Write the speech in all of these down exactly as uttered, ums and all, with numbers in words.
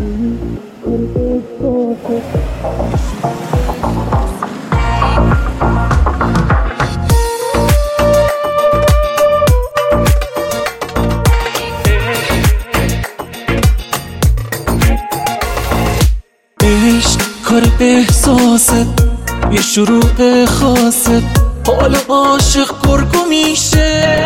عشق کار احساسه، یه شروع خاصه، حال عاشق گرگو میشه،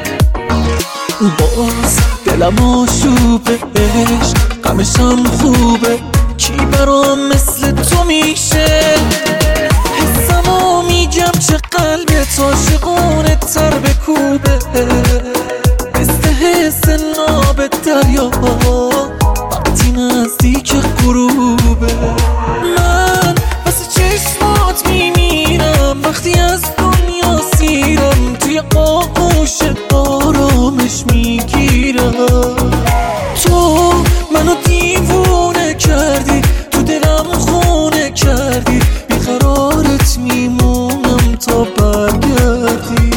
باز دلم آشوبه، عشق غمشم خوبه، کی برام مثل تو میشه؟ حسمو میگم چه قلبت عاشقونه تر بکوبه، مثل حس ناب دریا وقتی نزدیک غروبه. من واسه چشمات میمیرم وقتی از دنیا سیرم، توی آغوش آرامش میگیرم. تو منو دیوونه کردی، تو دلم خونه کردی، بیقرارت میمونم تا برگردی.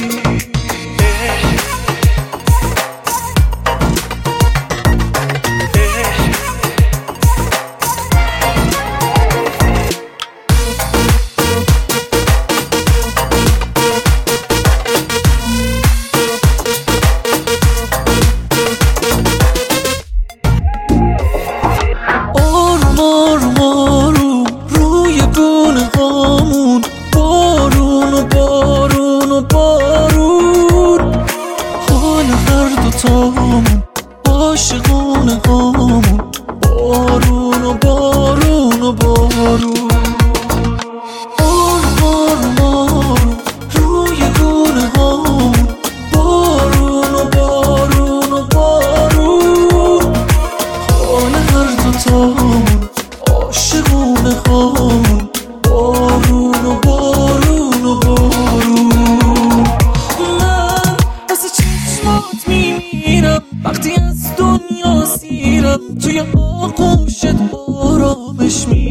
بارون و بارون و بارون، حال هر دوتامون عاشقونه هامون، بارون و بارون و بارون، بارون بارون روی گونه هامون، بارون و بارون و بارون، حال هر دوتامون عاشقونه هامون، بارون و بارون و بارون. من واسه چشمات میمیرم وقتی از دنیا سیرم، توی آغوشت آرامش میگیرم.